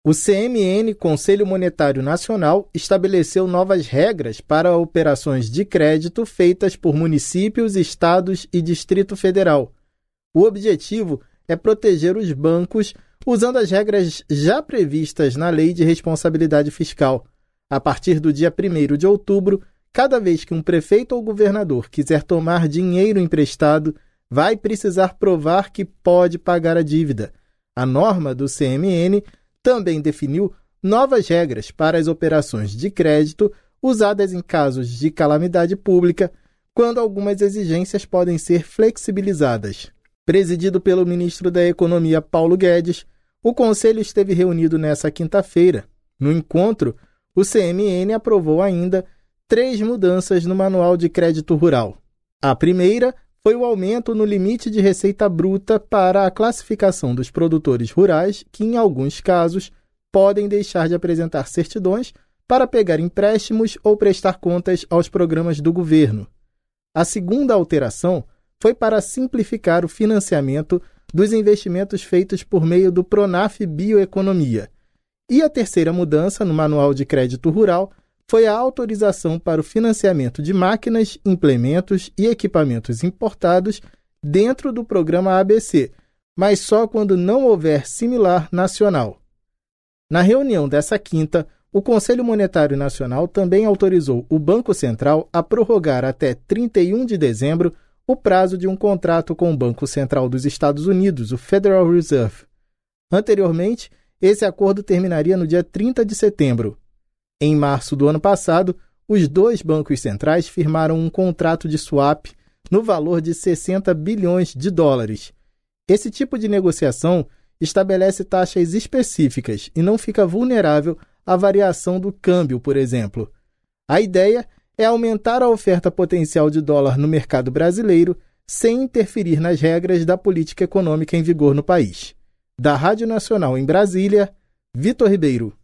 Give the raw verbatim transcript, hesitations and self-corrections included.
O C M N, Conselho Monetário Nacional, estabeleceu novas regras para operações de crédito feitas por municípios, estados e Distrito Federal. O objetivo é proteger os bancos usando as regras já previstas na Lei de Responsabilidade Fiscal. A partir do dia primeiro de outubro, cada vez que um prefeito ou governador quiser tomar dinheiro emprestado, vai precisar provar que pode pagar a dívida. A norma do C M N também definiu novas regras para as operações de crédito usadas em casos de calamidade pública, quando algumas exigências podem ser flexibilizadas. Presidido pelo ministro da Economia, Paulo Guedes, o Conselho esteve reunido nesta quinta-feira. No encontro, o C M N aprovou ainda três mudanças no Manual de Crédito Rural. A primeira foi o aumento no limite de receita bruta para a classificação dos produtores rurais, que, em alguns casos, podem deixar de apresentar certidões para pegar empréstimos ou prestar contas aos programas do governo. A segunda alteração foi para simplificar o financiamento dos investimentos feitos por meio do Pronaf Bioeconomia. E a terceira mudança no Manual de Crédito Rural foi a autorização para o financiamento de máquinas, implementos e equipamentos importados dentro do programa A B C, mas só quando não houver similar nacional. Na reunião dessa quinta, o Conselho Monetário Nacional também autorizou o Banco Central a prorrogar até trinta e um de dezembro o prazo de um contrato com o Banco Central dos Estados Unidos, o Federal Reserve. Anteriormente, esse acordo terminaria no dia trinta de setembro. Em março do ano passado, os dois bancos centrais firmaram um contrato de swap no valor de sessenta bilhões de dólares. Esse tipo de negociação estabelece taxas específicas e não fica vulnerável à variação do câmbio, por exemplo. A ideia é aumentar a oferta potencial de dólar no mercado brasileiro sem interferir nas regras da política econômica em vigor no país. Da Rádio Nacional em Brasília, Vitor Ribeiro.